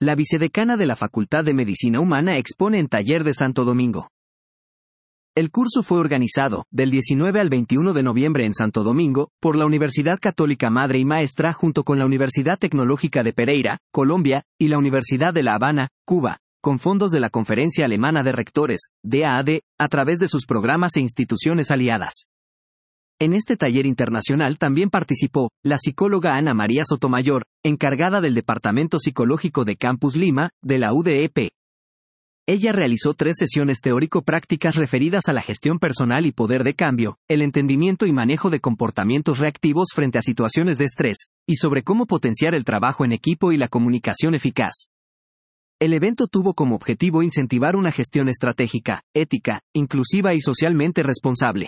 La vicedecana de la Facultad de Medicina Humana expone en Taller de Santo Domingo. El curso fue organizado, del 19 al 21 de noviembre en Santo Domingo, por la Universidad Católica Madre y Maestra junto con la Universidad Tecnológica de Pereira, Colombia, y la Universidad de La Habana, Cuba, con fondos de la Conferencia Alemana de Rectores, DAAD, a través de sus programas e instituciones aliadas. En este taller internacional también participó la psicóloga Ana María Sotomayor, encargada del Departamento Psicológico de Campus Lima, de la UDEP. Ella realizó 3 sesiones teórico-prácticas referidas a la gestión personal y poder de cambio, el entendimiento y manejo de comportamientos reactivos frente a situaciones de estrés, y sobre cómo potenciar el trabajo en equipo y la comunicación eficaz. El evento tuvo como objetivo incentivar una gestión estratégica, ética, inclusiva y socialmente responsable.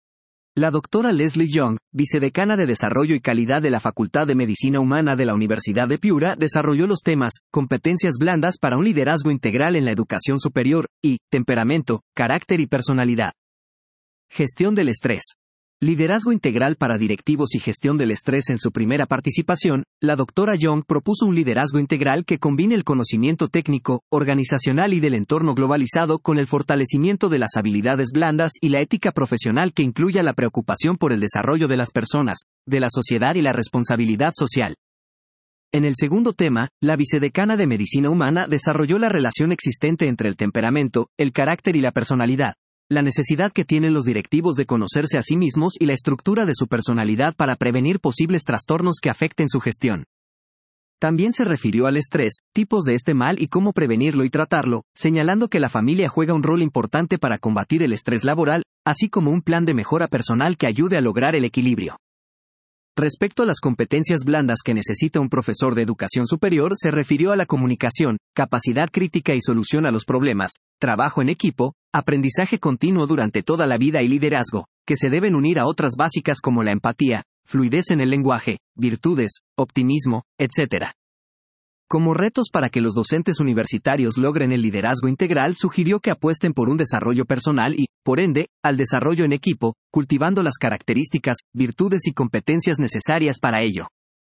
La doctora Leslie Young, vicedecana de Desarrollo y Calidad de la Facultad de Medicina Humana de la Universidad de Piura, desarrolló los temas, competencias blandas para un liderazgo integral en la educación superior, y, temperamento, carácter y personalidad. Gestión del estrés. Liderazgo integral para directivos y gestión del estrés. En su primera participación, la doctora Young propuso un liderazgo integral que combine el conocimiento técnico, organizacional y del entorno globalizado con el fortalecimiento de las habilidades blandas y la ética profesional que incluya la preocupación por el desarrollo de las personas, de la sociedad y la responsabilidad social. En el segundo tema, la vicedecana de Medicina Humana desarrolló la relación existente entre el temperamento, el carácter y la personalidad. La necesidad que tienen los directivos de conocerse a sí mismos y la estructura de su personalidad para prevenir posibles trastornos que afecten su gestión. También se refirió al estrés, tipos de este mal y cómo prevenirlo y tratarlo, señalando que la familia juega un rol importante para combatir el estrés laboral, así como un plan de mejora personal que ayude a lograr el equilibrio. Respecto a las competencias blandas que necesita un profesor de educación superior, se refirió a la comunicación, capacidad crítica y solución a los problemas, trabajo en equipo, aprendizaje continuo durante toda la vida y liderazgo, que se deben unir a otras básicas como la empatía, fluidez en el lenguaje, virtudes, optimismo, etc. Como retos para que los docentes universitarios logren el liderazgo integral, sugirió que apuesten por un desarrollo personal y, por ende, al desarrollo en equipo, cultivando las características, virtudes y competencias necesarias para ello.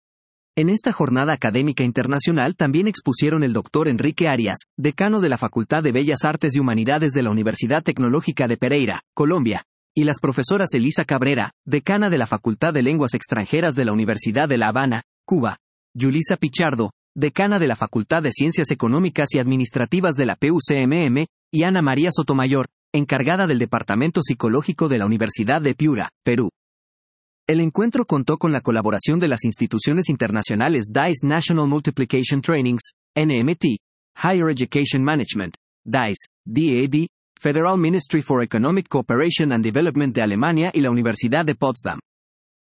En esta jornada académica internacional también expusieron el Dr. Enrique Arias, decano de la Facultad de Bellas Artes y Humanidades de la Universidad Tecnológica de Pereira, Colombia, y las profesoras Elisa Cabrera, decana de la Facultad de Lenguas Extranjeras de la Universidad de La Habana, Cuba, Yulisa Pichardo, decana de la Facultad de Ciencias Económicas y Administrativas de la PUCMM, y Ana María Sotomayor, encargada del Departamento Psicológico de la Universidad de Piura, Perú. El encuentro contó con la colaboración de las instituciones internacionales DICE National Multiplication Trainings, NMT, Higher Education Management, DICE, DAD, Federal Ministry for Economic Cooperation and Development de Alemania y la Universidad de Potsdam.